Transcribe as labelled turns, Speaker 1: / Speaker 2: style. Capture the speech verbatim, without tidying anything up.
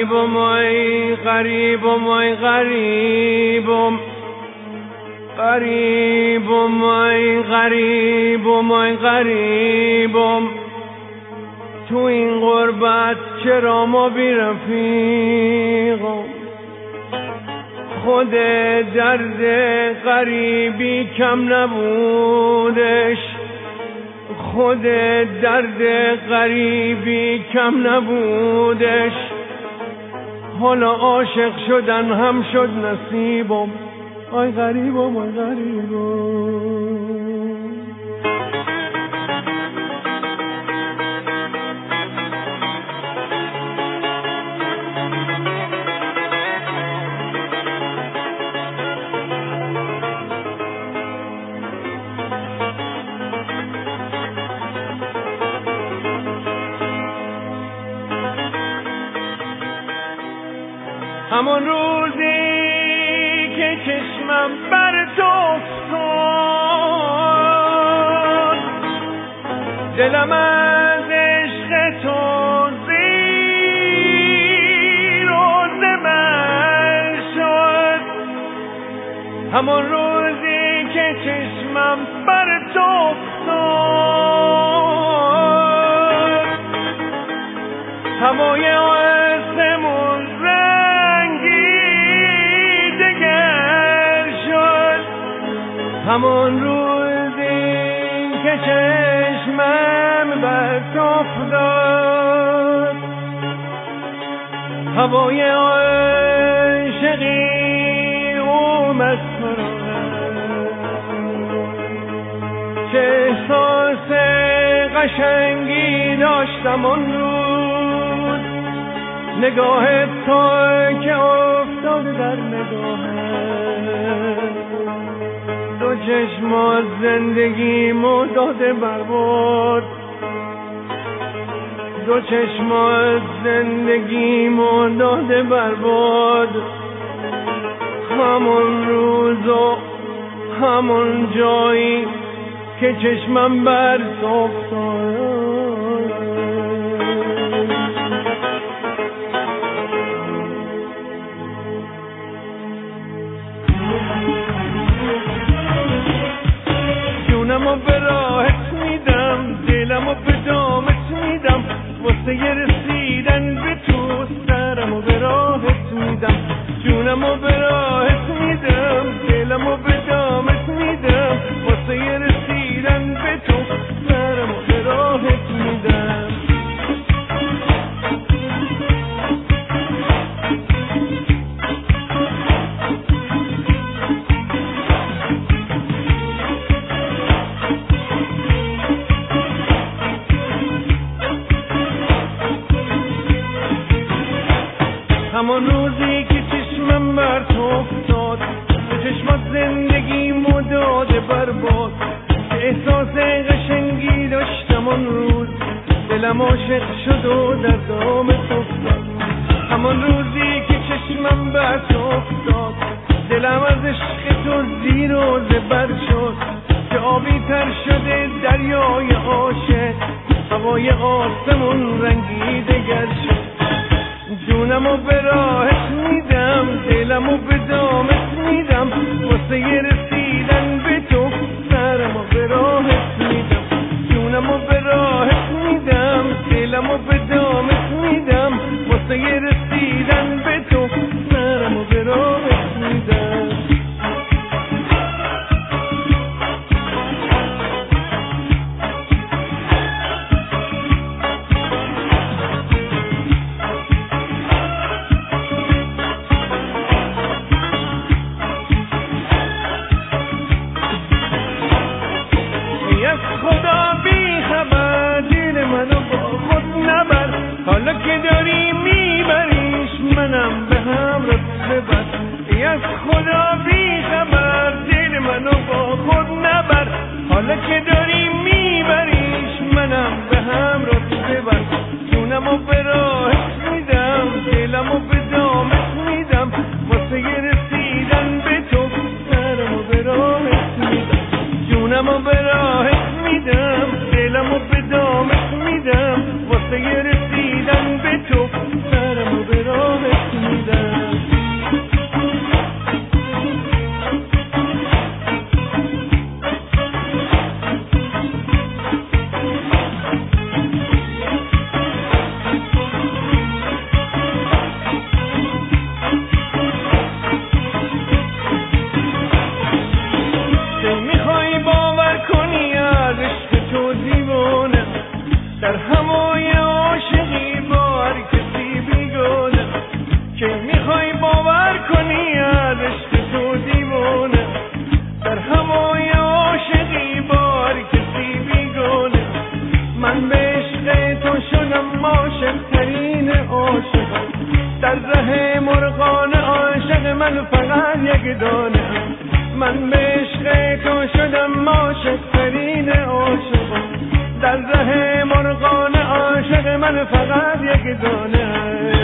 Speaker 1: غریبم ای غریبم ای غریبم غریبم ای غریبم ای غریبم تو این غربت چرا ما بی رفیقم خود درد غریبی کم نبودش خود درد غریبی کم نبودش حالا عاشق شدن هم شد نصیبم آی غریبم آی غریبم همون روزی که چشمم بر تو افتاد دلم از عشق تو زیر و زبر شد همون روزی که چشمم بر تو افتاد هوای آسمون همون روزی که چشمم بر تو افتاد هوای عاشقی اومد چه احساس قشنگی داشتم اون روز نگاه تو که افتاد در نگاهم دو چشم از زندگیمو داده برباد دو چشم از زندگیمو داده برباد همون روز و همون جایی که چشمم بر تو افتاد جونمو به راحت میدم دلمو به دامت میدم واسه یه رسیدن به تو سرمو به راحت میدم جونمو به راحت میدم دلمو به دامت میدم واسه یه رسیدن به تو سرمو به راحت میدم همون روزی که چشمم بر تو افتاد به چشمات زندگیمو داده برباد که احساس قشنگی داشتم اون روز دلم عاشق شد و در دام تو افتاد همون روزی که چشمم بر تو افتاد دلم از عشق تو زیر و زبر شد که آبی تر شده دریای عاشق هوای آسمون رنگی دگر شد جونمو به راحت میدم دلمو به دامت میدم واسه یه رسیدن به تو سرمو به راحت میدم جونمو به راحت میدم دلمو به دامت میدم واسه یه رسیدن به تو سرمو به راحت میدم من فقط یک دانه. من به عشق تو شدم عاشق ترین عاشقان، در ره مرغان عاشق من فقط یک دانه.